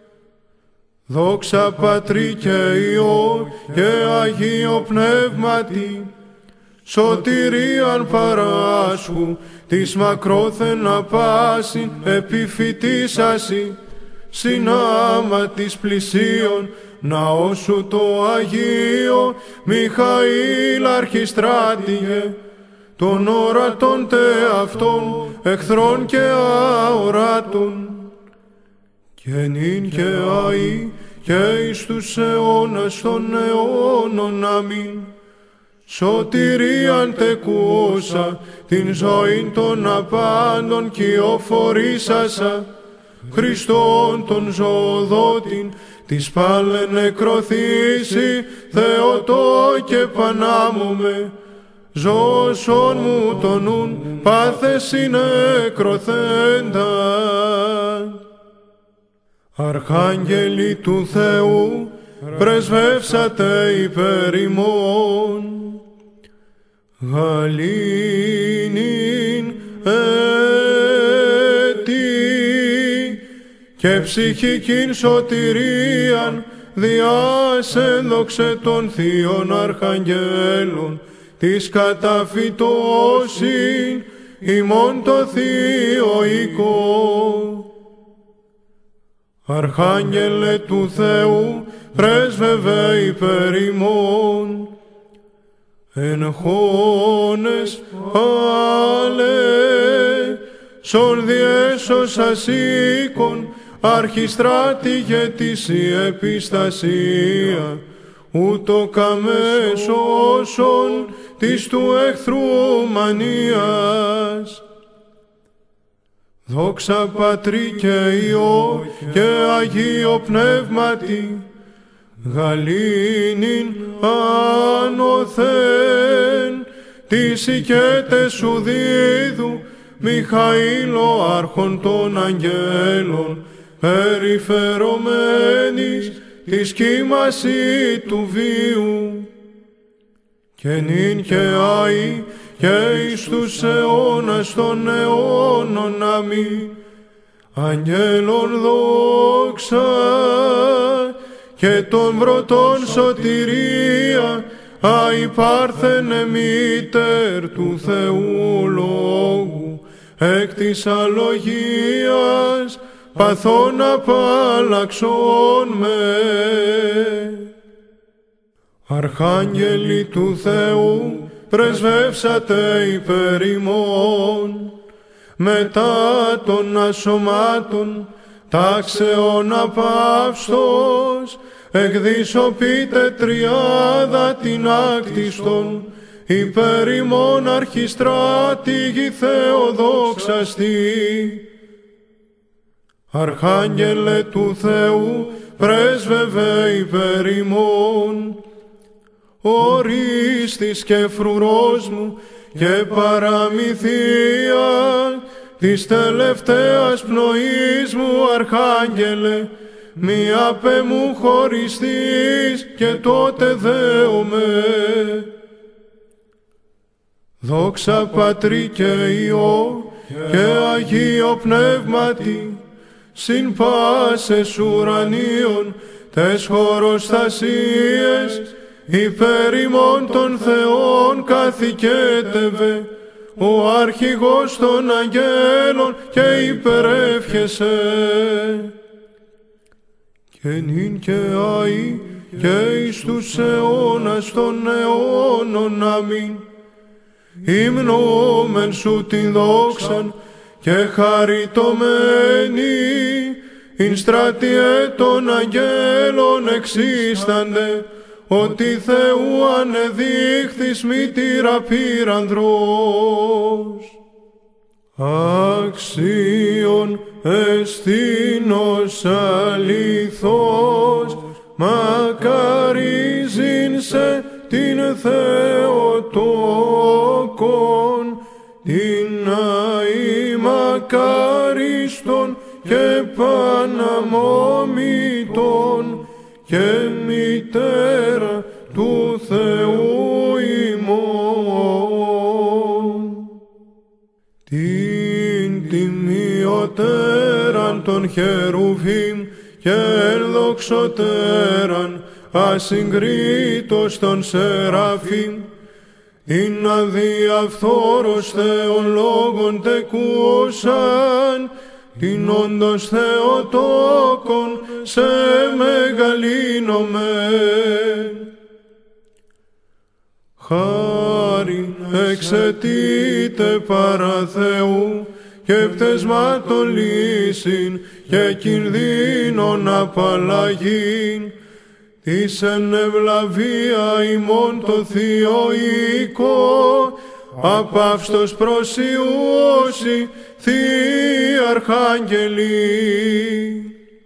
Δόξα Πατρί και Υιό και Αγίο Πνεύματι, σωτηρίαν παράσχου, της μακρόθενα πάσιν επιφυτίσασι, συνάμα της πλησίων, ναό σου το Αγίο, Μιχαήλ αρχιστράτηγε, των ορατών τε αυτών, εχθρών και αοράτων, και νυν και αεί και εις τους αιώνας των αιώνων. Αμήν. Σωτηρίαν τεκούσα, την ζωήν των απάντων κυοφορήσασα, Χριστόν τον ζωοδότην, της πάλε νεκροθύση, Θεοτό και Πανάμωμε, ζώσον μου το νουν, πάθες νεκροθέντα. Αρχάγγελοι του Θεού, πρεσβεύσατε υπέρ ημών. Γαλήνην έτη και ψυχικήν σωτηρίαν, διάσεν δόξε των θείων αρχαγγέλων, της καταφυτώσιν ημών το θείο οίκο. Αρχάγγελε του Θεού, πρέσβευε υπέρ ημών. Εν χώνες πάλε, σον διέσωσας οίκον, αρχιστράτηγε της η επιστασία, ούτω καμέσωσον της του εχθρού μανίας. Δόξα Πατρί και Υιό και Αγίο Πνεύματι, γαλήνην άνωθεν, τις οικέτες σου δίδου, Μιχαήλ ο άρχον των αγγέλων, περιφερομένης της κύμαση του βίου, και νυν και αεί και εις τους αιώνας των αιώνων, αμήν. Αγγέλων δόξα και των πρωτών σωτηρία, αϊπάρθενε μήτερ του Θεού Λόγου, εκ της αλογίας παθών απαλλαξών με. Αρχάγγελοι του Θεού, πρεσβεύσατε υπέρ ημών, μετά των ασωμάτων τάξεων απαύστος, εκδισωπείτε τριάδα την άκτιστον, υπέρ ημών αρχιστράτηγη Θεοδόξαστη. Αρχάγγελε του Θεού, πρέσβευε υπέρ ημών, ορίστης και φρουρός μου και παραμυθία της τελευταίας πνοής μου, Αρχάγγελε, μη απέ μου χωριστείς και τότε δέομαι. Δόξα Πατρί και Υιό και Αγίο Πνεύματι, συν πάσες ουρανίων τες χοροστασίες, υπέρ ημών των Θεών καθηκέτευε ο αρχηγός των αγγέλων και υπερεύχεσαι. Και νυν και αεί και εις τους αιώνας των αιώνων, αμήν. Υμνόμεν σου την δόξαν και χαριτωμένη, ειν στρατιέ των αγγέλων εξίστανται, ότι Θεού ανεδείχθης μητήρα πύρανδρος. Αξίον εστίνος αληθώς, μακαρίζειν σε την Θεοτόκον, την αη μακάριστον και παναμόμητον, και μητέρα του Θεού ημών. Την τιμιωτέραν των χερουβίμ και ενδοξωτέραν ασυγκρίτως των σεραφείμ, ειν αδιαφθόρος Θεον λόγων τεκούσαν, την όντως Θεοτόκον σε μεγαλύνομεν. Χάριν εξαιτείται παρά Θεού και πτεσμάτων λύσιν και κινδύνων απαλλαγήν, της εν ευλαβία ημών το Θείο οίκο, απαύστος προσιούσι Θείοι Αρχάγγελοι.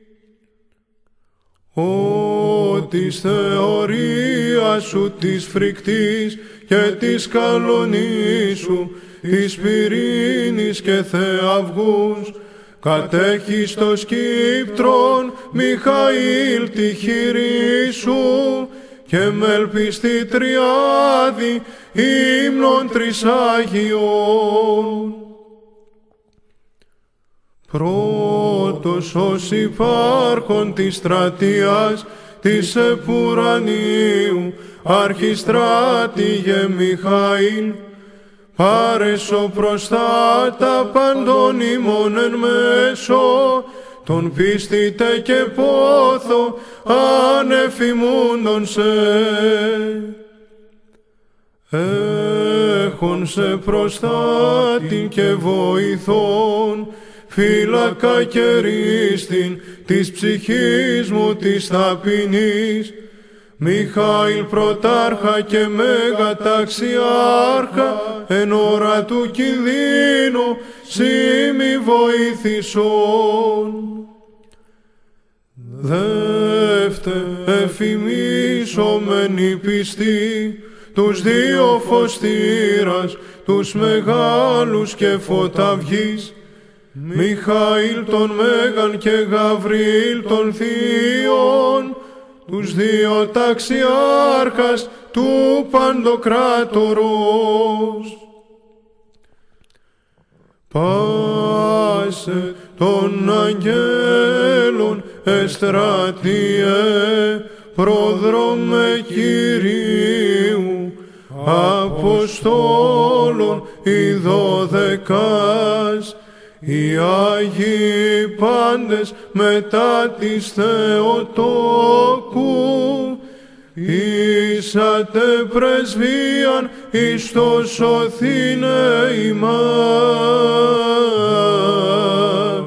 Ω της θεωρίας σου της φρικτής και της καλονής σου, της πυρήνης και θεαυγούς, κατέχεις το σκύπτρον Μιχαήλ τη χειρή σου, και μελπιστή τριάδη ύμνων τρισάγιων. Πρώτος ως υπάρχον της στρατείας της επουρανίου, αρχιστράτηγε Μιχαήλ, πάρεσο προστάτα παντών ημών εν μέσω, τον πίστητε και πόθο ανεφημούντον σε. Έχον σε προστάτην και βοηθών, φύλακα και ρίστην της ψυχής μου της ταπεινής, Μιχαήλ πρωτάρχα και μέγα ταξιάρχα, εν ώρα του κινδύνου σύ μη βοήθησον. Δεύτε εφημίσομεν πιστοί, τους δύο φωστήρας, τους μεγάλους και φωταυγείς, Μιχαήλ τον Μέγαν και Γαβριήλ τον Θείον, τους δύο ταξιάρχας του Παντοκράτορος. Πάσε των αγγέλων εστρατείε, πρόδρομε Κυρίου, Αποστόλων οι δώδεκας, οι Άγιοι πάντες μετά της Θεοτόκου, ήσατε πρεσβείαν εις το σωθήνε ημάς.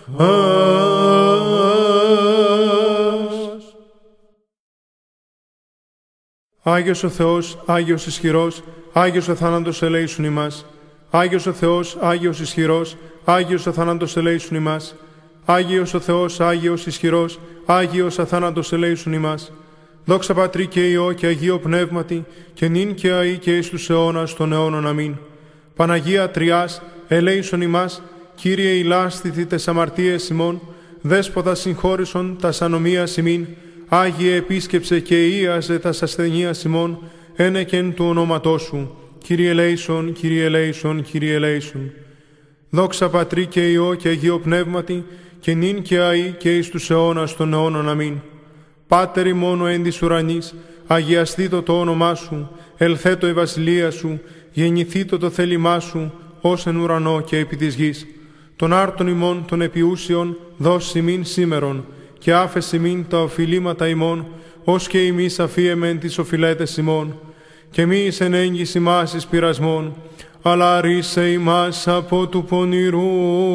Άγιος ο Θεός, Άγιος ισχυρός, Άγιος ο θάνατος ελέησον ημάς. Άγιος ο Θεός, Άγιος ισχυρός, Άγιος ο θάνατος ελέησον ημάς. Άγιος ο Θεός, Άγιος ισχυρός, Άγιος αθάνατος ελέησον ημάς. Δόξα Πατρί και Υιό και Αγίο Πνεύματι, και νυν και αεί και εις τους αιώνας των αιώνων. Αμήν. Παναγία Τριάς, ελέησον ημάς, Κύριε ηλάσθητη τες αμαρτίες ημών, Δέσποτα συγχώρησον τας ανομίας ημίν, Άγιε επίσκεψε και ίαζε τας ασθενείας ημών, ένεκεν του ονόματός σου. Κύριε ελέησον, Κύριε ελέησον, Κύριε ελέησον. Δόξα Πατρί και Υιό και Αγίο Πνεύματι, και νυν και αεί και εις τους αιώνας των αιώνων. Αμήν. Πάτερ ημών εν της ουρανής, αγιαστήτω το όνομά σου, ελθέτω η βασιλεία σου, γεννηθήτω το θέλημά σου, ως εν ουρανό και επί της γης. Τον άρτον ημών των επιούσιων δώσει ημίν σήμερον, και άφεση ημίν τα οφειλήματα ημών, ως και ημείς αφίεμεν τις οφειλέτες ημών. Και μη εις εν έγκυς ημάς εις πειρασμών, αλλά ρίσε ημάς από του πονηρού.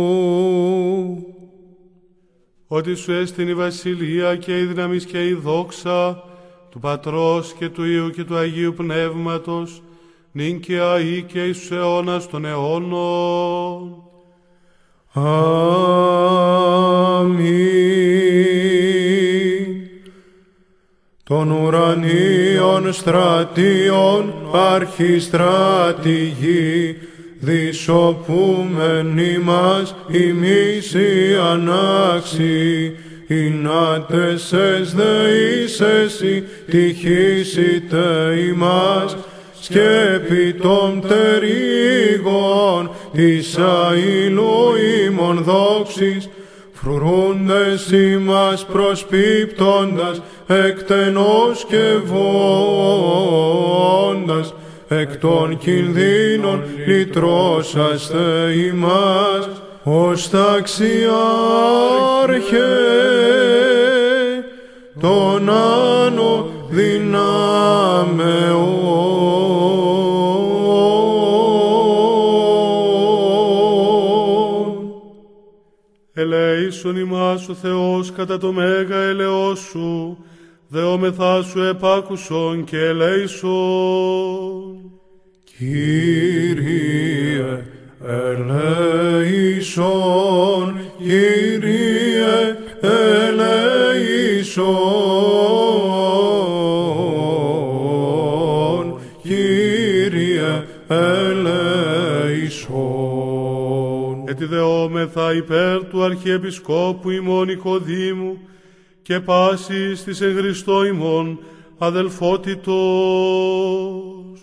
Ότι σου έστειν η βασιλεία και η δύναμις και η δόξα του Πατρός και του Υιού και του Αγίου Πνεύματος, νυν και αεί και εις τους αιώνας των αιώνων. Αμήν. Των ουρανίων στρατείων αρχιστράτηγοι, δισοπούμεν ημάς ημείς οι ανάξιοι, ηνάτες εσ δεήσεσι τυχήσετε ημάς, σκέπη των πτερύγων της αήλου ημών δόξης, φρουρούντες ημάς προσπίπτοντας, εκτενώς και βόντας, εκ των κινδύνων λυτρώσαστε ημάς, ως ταξιάρχε των άνω δυνάμεων. Ελέησον ημάς ο Θεός κατά το μέγα ελεός σου, δεόμεθά σου επάκουσον και ελέησον. Κύριε ελέησον, Κύριε ελέησον, Κύριε ελέησον. Έτσι δεόμεθα υπέρ του Αρχιεπισκόπου ημών Νικοδήμου και πάσης της εν Χριστώ ημών αδελφότητος.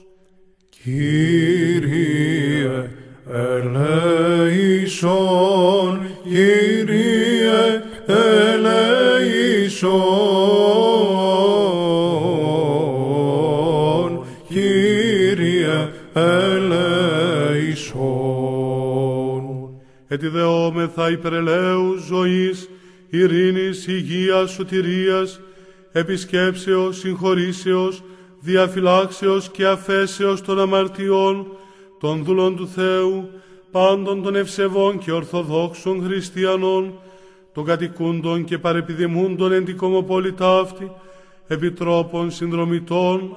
Κύριε ελέησον, Κύριε ελέησον, Κύριε ελέησον. Έτσι δεόμεθα υπερελαίου ζωής, ειρήνης, υγείας, σωτηρίας, επισκέψεως, συγχωρήσεως, διαφυλάξεως και αφέσεως των αμαρτιών, των δούλων του Θεού, πάντων των ευσεβών και ορθοδόξων χριστιανών, των κατοικούντων και παρεπιδημούντων εν την κομοπολιτάφτη, επιτρόπων, συνδρομητών,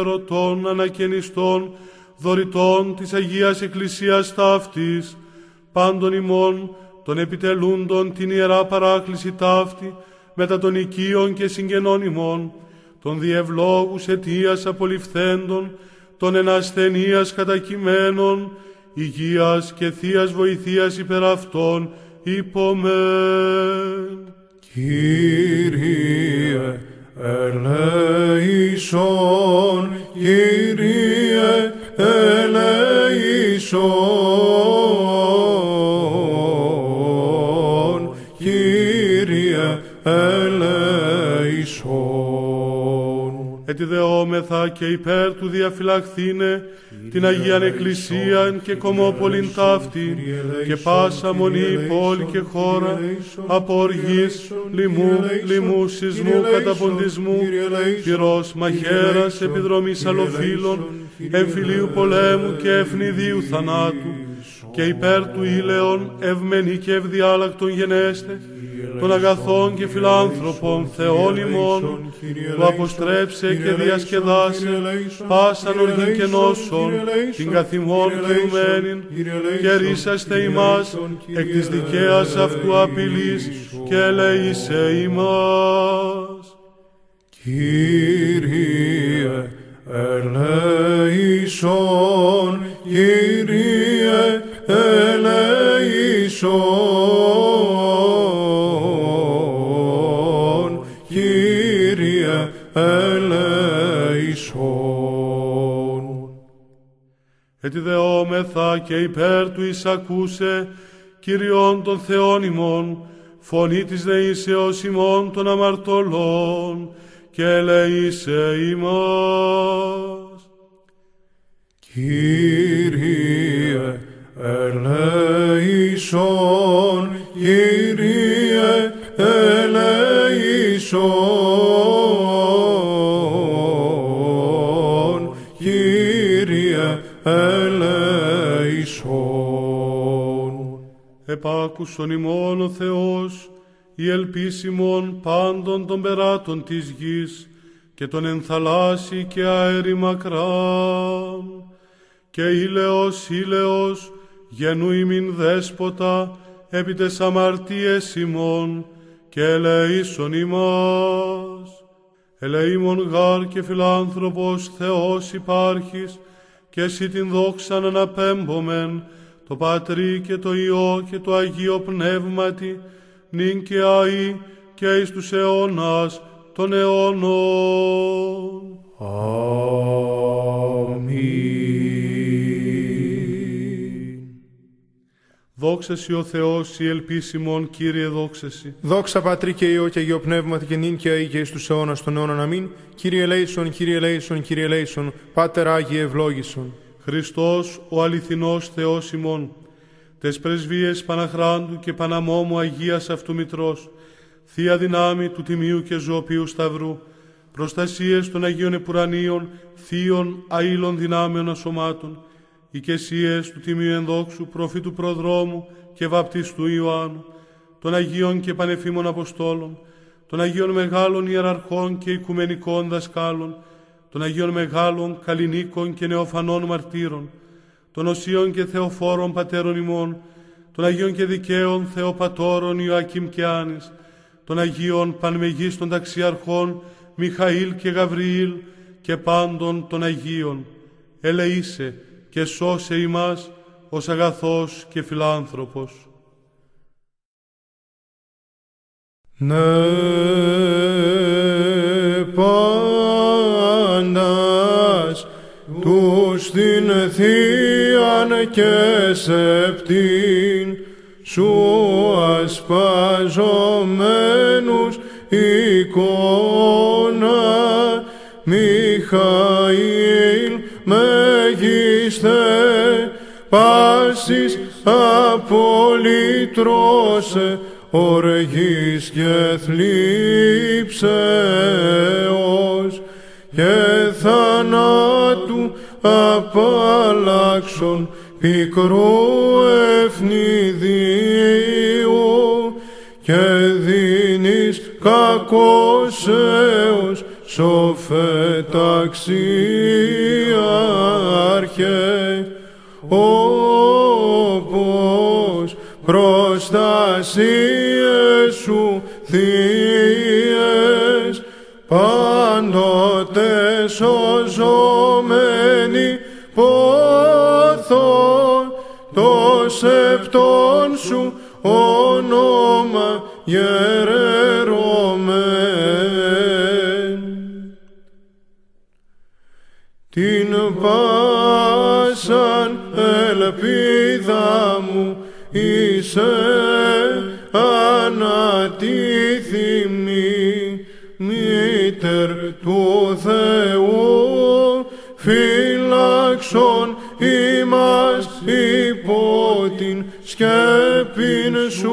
αφιερωτών, ανακαινιστών, δωρητών της Αγίας Εκκλησίας ταύτης, πάντων ημών, των επιτελούντων την Ιερά Παράκληση ταύτη, μετά των οικείων και συγγενών ημών, των διευλόγους αιτίας απολυφθέντων, των εν ασθενείας κατακειμένων, υγείας και θείας βοηθείας υπερ αυτών, υπομεν. Κύριε ελέησον, Κύριε ελέησον, Κύριε ελέησον. Ετιδεόμεθα και υπέρ του διαφυλαχθήνε την Αγίαν Εκκλησίαν και κομμόπολην ταύτη και πάσα μονή, πόλη και χώρα από οργής, λοιμού, λοιμού, σεισμού, καταποντισμού, πυρός, μαχαίρας, επιδρομής αλλοφύλων, εμφυλίου πολέμου και ευνηδίου θανάτου, και υπέρ του ήλαιον ευμενή και ευδιάλακτον γενέστε, των αγαθών και φιλάνθρωπων Θεών ημών, που αποστρέψε και διασκεδάσε πάσαν οργήν και νόσων, την καθημών κινουμένην, και ρίσαστε ημάς εκ της δικαίας αυτού απειλής, και ελεήσε ημάς. Κύριε ελέησον, Κύριε ελέησον, Κύριε ελέησον. Ετιδεόμεθα και υπέρ του εισακούσε, Κυριών των Θεών ημών, φωνή της δεήσεως ημών των αμαρτωλών, και ελεήσε ημάς. Κύριε ελέησον, Κύριε ελέησον, Κύριε ελέησον. Επάκουσον ημών ο Θεός, η ελπίσιμον πάντων των περάτων της γης, και τον ενθαλάσσι και αέρι μακράν, και ήλαιος, ήλαιος, γενού ημιν δέσποτα, επί τες αμαρτίες ημών, και ελεήσον ημάς. Ελεήμον γάρ και φιλάνθρωπος Θεός υπάρχεις, και εσύ την δόξαν αναπέμπομεν, το Πατρί και το Υιό και το Αγίο Πνεύματι, νυν και αεί και εις τους αιώνας των αιώνων. Αμήν. Δόξα σοι ο Θεός, η ελπίσιμον, Κύριε, δόξα σοι. Δόξα Πατρί και Υιό και Αγίο Πνεύματι και νυν και αεί και εις τους αιώνας των αιώνων. Αμήν. Κύριε ελέησον, Κύριε ελέησον, Κύριε ελέησον, Πάτερ Άγιε ευλόγησον. Χριστός ο αληθινός Θεός ημών, τες πρεσβείες Παναχράντου και Παναμόμου Αγίας αυτού Μητρός, Θεία δυνάμει του Τιμίου και Ζωοποιού Σταυρού, προστασίες των Αγίων Επουρανίων, Θείων αήλων δυνάμεων ασωμάτων, οικεσίες του Τιμίου Ενδόξου Προφήτου Προδρόμου και Βαπτιστού Ιωάννου, των Αγίων και Πανεφήμων Αποστόλων, των Αγίων Μεγάλων Ιεραρχών και Οικουμενικών Δασκάλων, των Αγίων Μεγάλων Καλλινίκων και Νεοφανών Μαρτύρων, των Οσίων και Θεοφόρων Πατέρων ημών, των Αγίων και Δικαίων Θεοπατώρων Ιωακήμ και Άνης, των Αγίων Πανμεγίστων Ταξιαρχών Μιχαήλ και Γαβριήλ και πάντων των Αγίων, ελεήσε και σώσε ημάς ως αγαθός και φιλάνθρωπος. Ναι, πάντας τους την θείαν και σεπτήν σου ασπαζομένους εικόνα Μιχαήλ μεγιστέ πάσης απολυτρώσε οργής και θλίψεως και θανάτου απαλλάξον πικρού ευνηδίου και δίνεις κακώσεως σοφεταξίαρχε όπως προστασίες σου θείες, πάντοτε σωζόμενοι πόθον, το σεπτόν σου όνομα γερερώμεν. Την πάσαν ελπίδα μου είσαι ανατίθιμη, μήτερ του Θεού, φύλαξον ημάς υπό την σκέπην σου.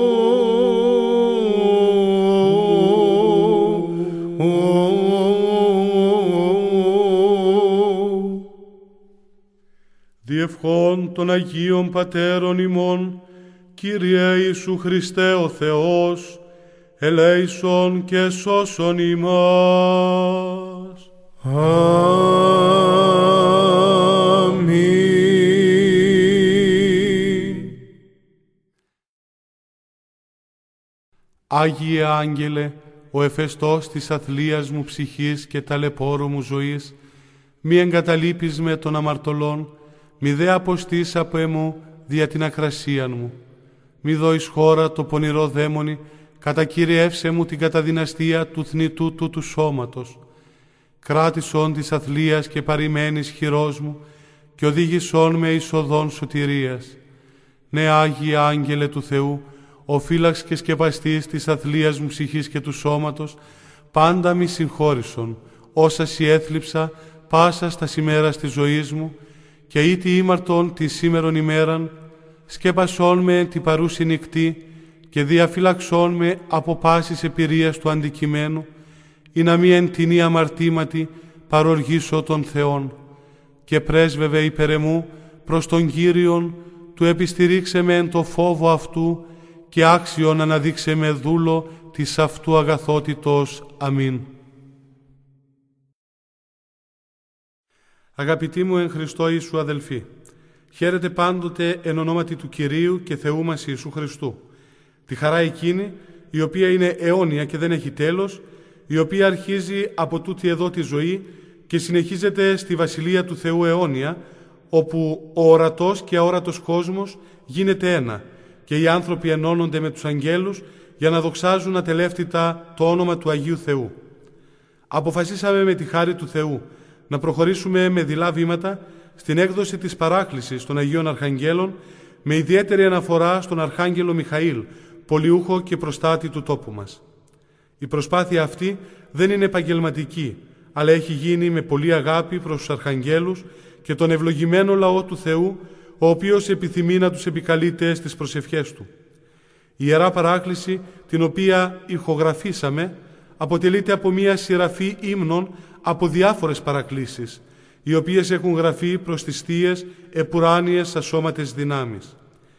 Διευχών των Αγίων Πατέρων ημών, Κύριε Ιησού Χριστέ ο Θεός, ελέησον και σώσον ημάς. Αμήν. Άγιε Άγγελε, ο εφεστός της αθλίας μου ψυχής και ταλαιπώρου μου ζωής, μη εγκαταλείπεις με των αμαρτωλών, μη δε αποστείς από εμού δια την ακρασίαν μου. Μη δώεις χώρα το πονηρό δαίμονι, κατακυριεύσε μου την καταδυναστία του θνητού του του σώματος. Κράτησον της αθλίας και παρημένης χειρός μου και οδήγησον με εις οδόν σωτηρίας. Ναι, Άγιε Άγγελε του Θεού, ο φύλαξ και σκεπαστής της αθλίας μου ψυχής και του σώματος, πάντα μη συγχώρησον, όσα σοι έθλιψα πάσα στα ημέρας της ζωής μου, και ήτι ήμαρτον τη σήμερον ημέραν, σκέπασόν με την παρούση νυχτή και διαφυλαξόν με από πάσης εμπειρίας του αντικειμένου, ή να μη εν τινή αμαρτήματι παροργήσω των Θεών. Και πρέσβευε υπέρ εμού προς τον Κύριον, του επιστηρίξε με εν το φόβο αυτού και άξιον αναδείξε με δούλο της αυτού αγαθότητος. Αμήν. Αγαπητοί μου εν Χριστώ Ιησού αδελφοί, χαίρετε πάντοτε εν ονόματι του Κυρίου και Θεού μας Ιησού Χριστού. Τη χαρά εκείνη, η οποία είναι αιώνια και δεν έχει τέλος, η οποία αρχίζει από τούτη εδώ τη ζωή και συνεχίζεται στη Βασιλεία του Θεού αιώνια, όπου ο ορατός και αόρατος κόσμος γίνεται ένα και οι άνθρωποι ενώνονται με τους αγγέλους για να δοξάζουν ατελεύτητα το όνομα του Αγίου Θεού. Αποφασίσαμε με τη χάρη του Θεού να προχωρήσουμε με δειλά βήματα στην έκδοση της παράκλησης των Αγίων Αρχαγγέλων, με ιδιαίτερη αναφορά στον Αρχάγγελο Μιχαήλ, πολιούχο και προστάτη του τόπου μας. Η προσπάθεια αυτή δεν είναι επαγγελματική, αλλά έχει γίνει με πολλή αγάπη προς τους Αρχαγγέλους και τον ευλογημένο λαό του Θεού, ο οποίος επιθυμεί να τους επικαλείται στις προσευχές του. Η Ιερά Παράκληση, την οποία ηχογραφήσαμε, αποτελείται από μία σειραφή ύμνων από διάφορες παρακλήσεις, οι οποίες έχουν γραφεί προς τις θείες επουράνιες ασώματες δυνάμεις.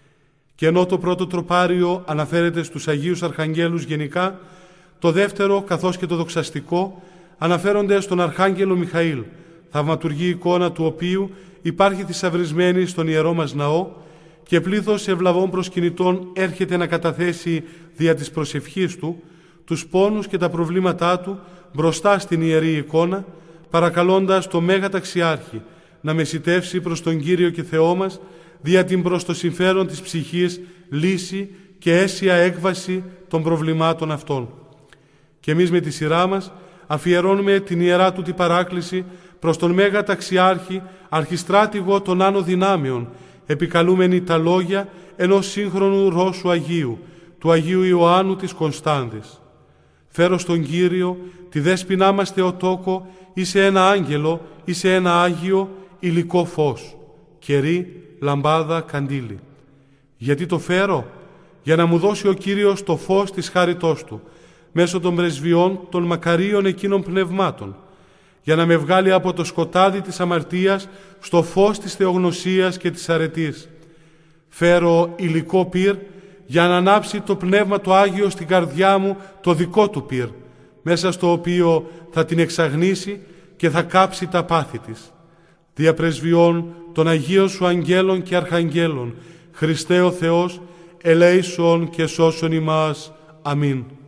Και ενώ το πρώτο τροπάριο αναφέρεται στους Αγίους Αρχαγγέλους γενικά, το δεύτερο καθώς και το δοξαστικό αναφέρονται στον Αρχάγγελο Μιχαήλ, θαυματουργή εικόνα του οποίου υπάρχει θησαυρισμένη στον ιερό μας ναό και πλήθος ευλαβών προσκυνητών έρχεται να καταθέσει δια της προσευχής του τους πόνους και τα προβλήματά του μπροστά στην ιερή εικόνα, παρακαλώντας το Μέγα Ταξιάρχη να μεσιτεύσει προς τον Κύριο και Θεό μας δια την προς το συμφέρον της ψυχής λύση και αίσια έκβαση των προβλημάτων αυτών. Και εμείς με τη σειρά μας αφιερώνουμε την ιερά του την παράκληση προς τον Μέγα Ταξιάρχη, αρχιστράτηγο των Άνω Δυνάμεων, επικαλούμενοι τα λόγια ενός σύγχρονου Ρώσου Αγίου, του Αγίου Ιωάννου της Κωνστάνδης. Φέρω στον Κύριο τη δέσποινά μας Θεοτόκο ή σε ένα άγγελο ή σε ένα Άγιο υλικό φως, κερί, λαμπάδα, καντήλι. Γιατί το φέρω? Για να μου δώσει ο Κύριος το φως της χάριτός Του, μέσω των πρεσβειών των μακαρίων εκείνων πνευμάτων, για να με βγάλει από το σκοτάδι της αμαρτίας στο φως της θεογνωσίας και της αρετής. Φέρω υλικό πυρ για να ανάψει το Πνεύμα το Άγιο στην καρδιά μου το δικό του πυρ, μέσα στο οποίο θα την εξαγνίσει και θα κάψει τα πάθη της. Δια πρεσβειών των Αγίων Σου Αγγέλων και Αρχαγγέλων, Χριστέ ο Θεός, ελέησον και σώσον ημάς. Αμήν.